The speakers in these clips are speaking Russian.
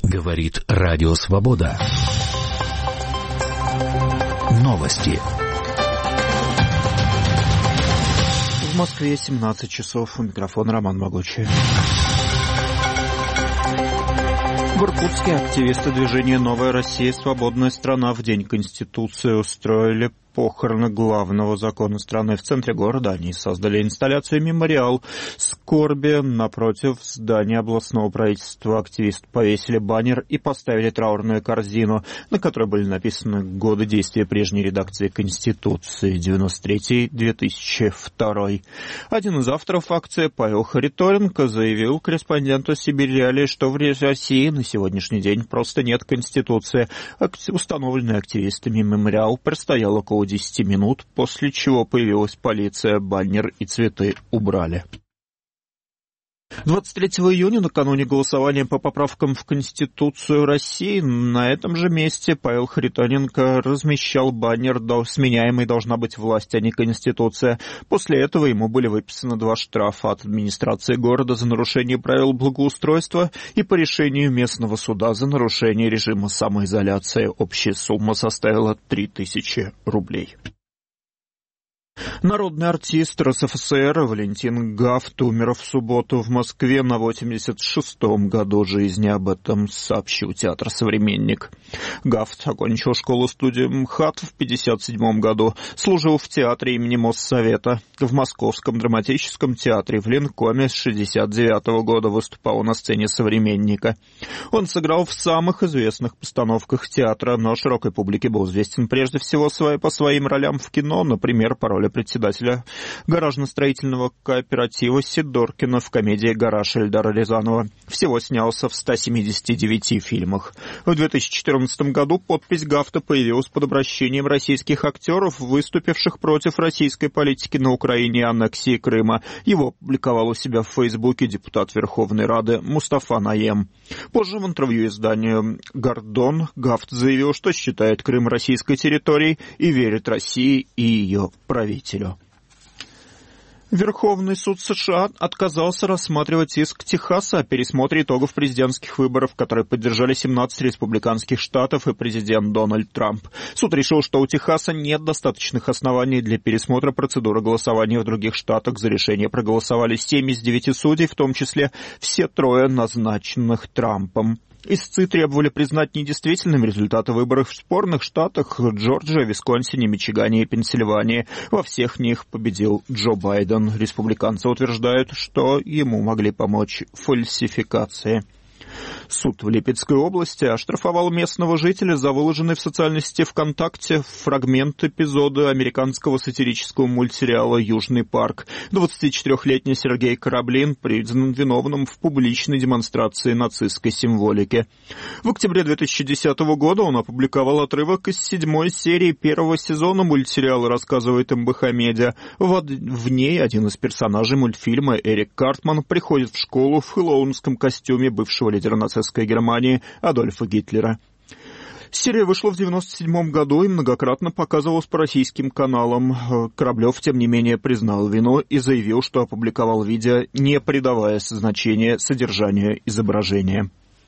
Говорит Радио Свобода. Новости. В Москве 17 часов. У микрофона Роман Могучий. В Иркутске активисты движения «Новая Россия. Свободная страна» в День Конституции устроили похороны главного закона страны. В центре города они создали инсталляцию «Мемориал скорби». Напротив здания областного правительства активисты повесили баннер и поставили траурную корзину, на которой были написаны годы действия прежней редакции Конституции 93-2002. Один из авторов акции, Павел Харитоненко, заявил корреспонденту «Сибирь-Реалии», что в России на сегодняшний день просто нет Конституции. Установленный активистами мемориал простоял около 10 минут, после чего появилась полиция, баннер и цветы убрали. 23 июня, накануне голосования по поправкам в Конституцию России, на этом же месте Павел Харитоненко размещал баннер «Сменяемой должна быть власть, а не Конституция». После этого ему были выписаны 2 штрафа от администрации города за нарушение правил благоустройства и по решению местного суда за нарушение режима самоизоляции. Общая сумма составила 3000 рублей. Народный артист РСФСР Валентин Гафт умер в субботу в Москве на 86-м году жизни. Об этом сообщил театр «Современник». Гафт окончил школу-студию МХАТ в 57-м году, служил в театре имени Моссовета, в Московском драматическом театре, в Ленкоме с 69-го года выступал на сцене «Современника». Он сыграл в самых известных постановках театра, но широкой публике был известен прежде всего по своим ролям в кино, например, по роли председателя гаражно-строительного кооператива Сидоркина в комедии «Гараж» Эльдара Рязанова. Всего снялся в 179 фильмах. В 2014 году подпись Гафта появилась под обращением российских актеров, выступивших против российской политики на Украине и аннексии Крыма. Его опубликовал у себя в Фейсбуке депутат Верховной Рады Мустафа Наем. Позже в интервью изданию «Гордон» Гафт заявил, что считает Крым российской территорией и верит России и ее правительству. Верховный суд США отказался рассматривать иск Техаса о пересмотре итогов президентских выборов, которые поддержали 17 республиканских штатов и президент Дональд Трамп. Суд решил, что у Техаса нет достаточных оснований для пересмотра процедуры голосования в других штатах. За решение проголосовали 7 из 9 судей, в том числе все 3 назначенных Трампом. Истцы требовали признать недействительными результаты выборов в спорных штатах Джорджия, Висконсине, Мичигане и Пенсильвании. Во всех них победил Джо Байден. Республиканцы утверждают, что ему могли помочь фальсификации. Суд в Липецкой области оштрафовал местного жителя за выложенный в социальной сети ВКонтакте фрагмент эпизода американского сатирического мультсериала «Южный парк». 24-летний Сергей Кораблин признан виновным в публичной демонстрации нацистской символики. В октябре 2010 года он опубликовал отрывок из 7-й серии 1-го сезона мультсериала, рассказывает МБХ Медиа. В ней один из персонажей мультфильма, Эрик Картман, приходит в школу в хэллоуинском костюме бывшего лидера нацистской Германии Адольфа Гитлера. Серия вышла в 1997 году и многократно показывалась по российским каналам. Кораблев, тем не менее, признал вину и заявил, что опубликовал видео, не придавая значения содержанию изображения.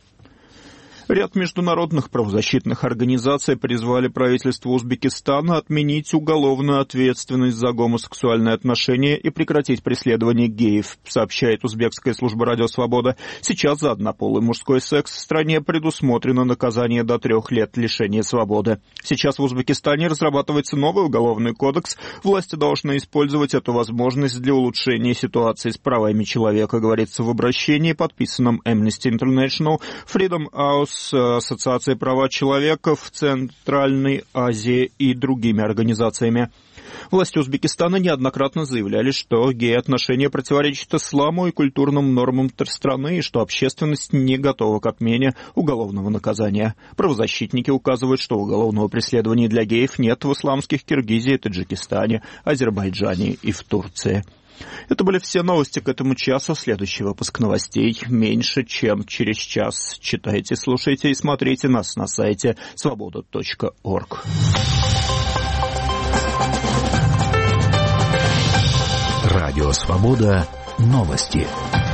Ряд международных правозащитных организаций призвали правительство Узбекистана отменить уголовную ответственность за гомосексуальные отношения и прекратить преследование геев, сообщает узбекская служба «Радио Свобода». Сейчас за однополый мужской секс в стране предусмотрено наказание до 3 лет лишения свободы. Сейчас в Узбекистане разрабатывается новый уголовный кодекс. Власти должны использовать эту возможность для улучшения ситуации с правами человека, говорится в обращении, подписанном Amnesty International, Freedom House, Ассоциацией права человека в Центральной Азии и другими организациями. Власти Узбекистана неоднократно заявляли, что гей-отношения противоречат исламу и культурным нормам страны, и что общественность не готова к отмене уголовного наказания. Правозащитники указывают, что уголовного преследования для геев нет в исламских Киргизии, Таджикистане, Азербайджане и в Турции. Это были все новости к этому часу. Следующий выпуск новостей меньше, чем через час. Читайте, слушайте и смотрите нас на сайте svoboda.org. Радио Свобода. Новости.